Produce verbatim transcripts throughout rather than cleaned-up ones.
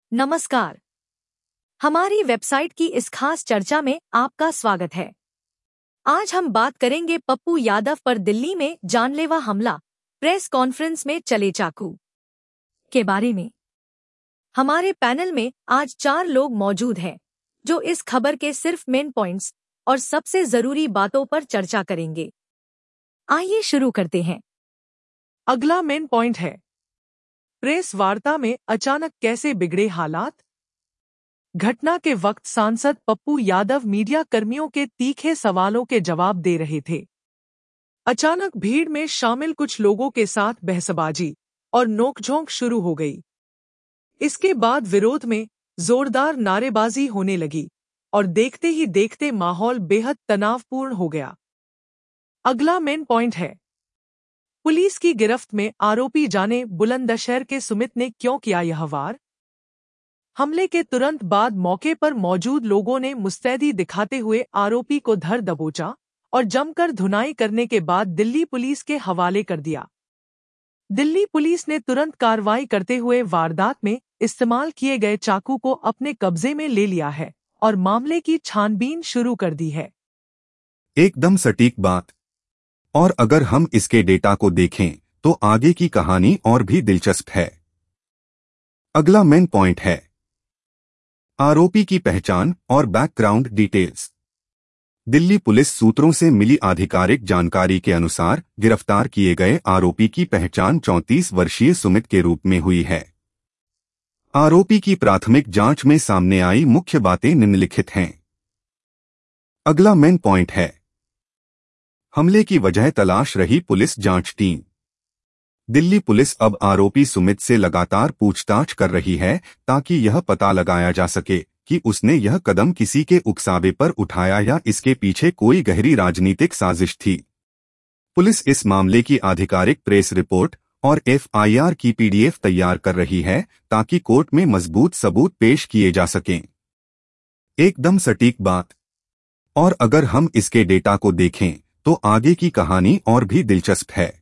नमस्कार। हमारी वेबसाइट की इस खास चर्चा में आपका स्वागत है। आज हम बात करेंगे पप्पू यादव पर दिल्ली में जानलेवा हमला, प्रेस कॉन्फ्रेंस में चले चाकू के बारे में। हमारे पैनल में आज चार लोग मौजूद हैं जो इस खबर के सिर्फ मेन पॉइंट्स और सबसे जरूरी बातों पर चर्चा करेंगे। आइए शुरू करते हैं। अगला मेन पॉइंट है, प्रेस वार्ता में अचानक कैसे बिगड़े हालात। घटना के वक्त सांसद पप्पू यादव मीडिया कर्मियों के तीखे सवालों के जवाब दे रहे थे। अचानक भीड़ में शामिल कुछ लोगों के साथ बहसबाजी और नोकझोंक शुरू हो गई। इसके बाद विरोध में जोरदार नारेबाजी होने लगी और देखते ही देखते माहौल बेहद तनावपूर्ण हो गया। अगला मेन पॉइंट है, पुलिस की गिरफ्त में आरोपी जाने बुलंदशहर के सुमित ने क्यों किया यह वार। हमले के तुरंत बाद मौके पर मौजूद लोगों ने मुस्तैदी दिखाते हुए आरोपी को धर दबोचा और जमकर धुनाई करने के बाद दिल्ली पुलिस के हवाले कर दिया। दिल्ली पुलिस ने तुरंत कार्रवाई करते हुए वारदात में इस्तेमाल किए गए चाकू को अपने कब्जे में ले लिया है और मामले की छानबीन शुरू कर दी है। एकदम सटीक बात। और अगर हम इसके डेटा को देखें तो आगे की कहानी और भी दिलचस्प है। अगला मेन पॉइंट है, आरोपी की पहचान और बैकग्राउंड डिटेल्स। दिल्ली पुलिस सूत्रों से मिली आधिकारिक जानकारी के अनुसार गिरफ्तार किए गए आरोपी की पहचान चौंतीस वर्षीय सुमित के रूप में हुई है। आरोपी की प्राथमिक जांच में सामने आई मुख्य बातें निम्नलिखित हैं। अगला मेन पॉइंट है, हमले की वजह तलाश रही पुलिस जांच टीम। दिल्ली पुलिस अब आरोपी सुमित से लगातार पूछताछ कर रही है ताकि यह पता लगाया जा सके कि उसने यह कदम किसी के उकसावे पर उठाया या इसके पीछे कोई गहरी राजनीतिक साजिश थी। पुलिस इस मामले की आधिकारिक प्रेस रिपोर्ट और एफ आई आर की पी डी एफ तैयार कर रही है ताकि कोर्ट में मजबूत सबूत पेश किए जा सकें। एकदम सटीक बात। और अगर हम इसके डेटा को देखें तो आगे की कहानी और भी दिलचस्प है।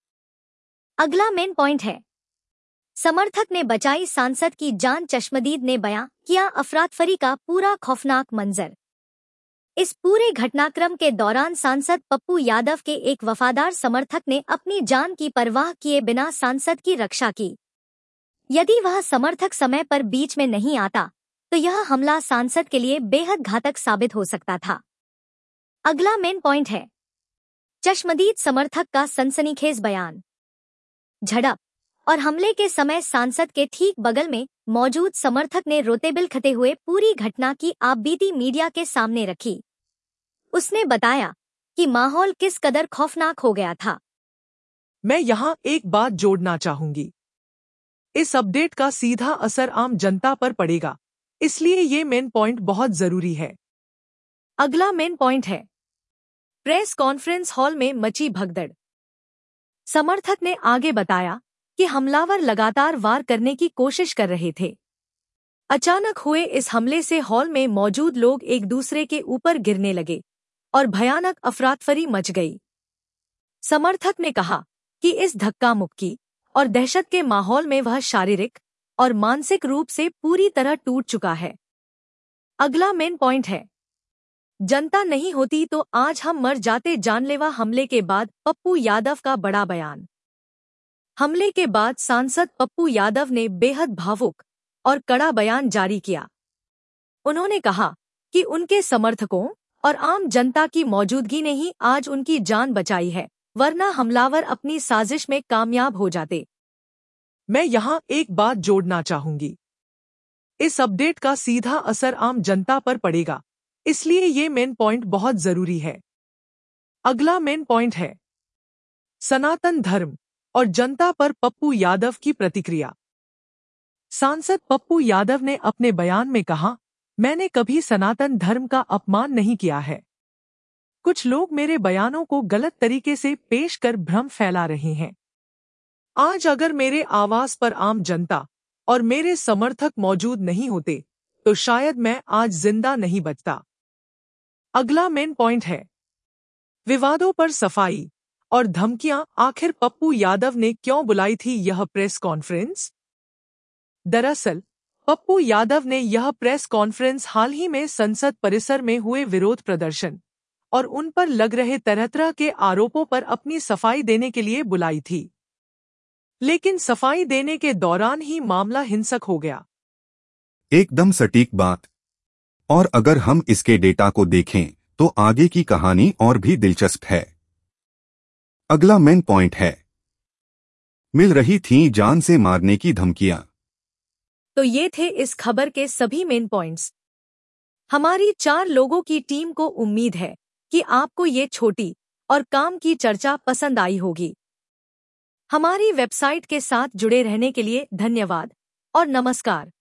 अगला मेन पॉइंट है, समर्थक ने बचाई सांसद की जान, चश्मदीद ने बयां किया अफरातफरी का पूरा खौफनाक मंजर। इस पूरे घटनाक्रम के दौरान सांसद पप्पू यादव के एक वफादार समर्थक ने अपनी जान की परवाह किए बिना सांसद की रक्षा की। यदि वह समर्थक समय पर बीच में नहीं आता तो यह हमला सांसद के लिए बेहद घातक साबित हो सकता था। अगला मेन पॉइंट है, चश्मदीद समर्थक का सनसनीखेज बयान। झड़प और हमले के समय सांसद के ठीक बगल में मौजूद समर्थक ने रोते बिलखते हुए पूरी घटना की आपबीती मीडिया के सामने रखी। उसने बताया कि माहौल किस कदर खौफनाक हो गया था। मैं यहाँ एक बात जोड़ना चाहूंगी, इस अपडेट का सीधा असर आम जनता पर पड़ेगा, इसलिए ये मेन पॉइंट बहुत जरूरी है। अगला मेन पॉइंट है, प्रेस कॉन्फ्रेंस हॉल में मची भगदड़। समर्थक ने आगे बताया कि हमलावर लगातार वार करने की कोशिश कर रहे थे। अचानक हुए इस हमले से हॉल में मौजूद लोग एक दूसरे के ऊपर गिरने लगे और भयानक अफरातफरी मच गई। समर्थक ने कहा कि इस धक्का मुक्की और दहशत के माहौल में वह शारीरिक और मानसिक रूप से पूरी तरह टूट चुका है। अगला मेन पॉइंट है, जनता नहीं होती तो आज हम मर जाते, जानलेवा हमले के बाद पप्पू यादव का बड़ा बयान। हमले के बाद सांसद पप्पू यादव ने बेहद भावुक और कड़ा बयान जारी किया। उन्होंने कहा कि उनके समर्थकों और आम जनता की मौजूदगी ने ही आज उनकी जान बचाई है, वरना हमलावर अपनी साजिश में कामयाब हो जाते। मैं यहाँ एक बात जोड़ना चाहूंगी, इस अपडेट का सीधा असर आम जनता पर पड़ेगा, इसलिए ये मेन पॉइंट बहुत जरूरी है। अगला मेन पॉइंट है, सनातन धर्म और जनता पर पप्पू यादव की प्रतिक्रिया। सांसद पप्पू यादव ने अपने बयान में कहा, मैंने कभी सनातन धर्म का अपमान नहीं किया है। कुछ लोग मेरे बयानों को गलत तरीके से पेश कर भ्रम फैला रहे हैं। आज अगर मेरे आवाज पर आम जनता और मेरे समर्थक मौजूद नहीं होते तो शायद मैं आज जिंदा नहीं बचता। अगला मेन पॉइंट है, विवादों पर सफाई और धमकियां। आखिर पप्पू यादव ने क्यों बुलाई थी यह प्रेस कॉन्फ्रेंस? दरअसल पप्पू यादव ने यह प्रेस कॉन्फ्रेंस हाल ही में संसद परिसर में हुए विरोध प्रदर्शन और उन पर लग रहे तरह तरह के आरोपों पर अपनी सफाई देने के लिए बुलाई थी। लेकिन सफाई देने के दौरान ही मामला हिंसक हो गया। एकदम सटीक बात। और अगर हम इसके डेटा को देखें तो आगे की कहानी और भी दिलचस्प है। अगला मेन पॉइंट है, मिल रही थीं जान से मारने की धमकियां। तो ये थे इस खबर के सभी मेन पॉइंट्स। हमारी चार लोगों की टीम को उम्मीद है कि आपको ये छोटी और काम की चर्चा पसंद आई होगी। हमारी वेबसाइट के साथ जुड़े रहने के लिए धन्यवाद और नमस्कार।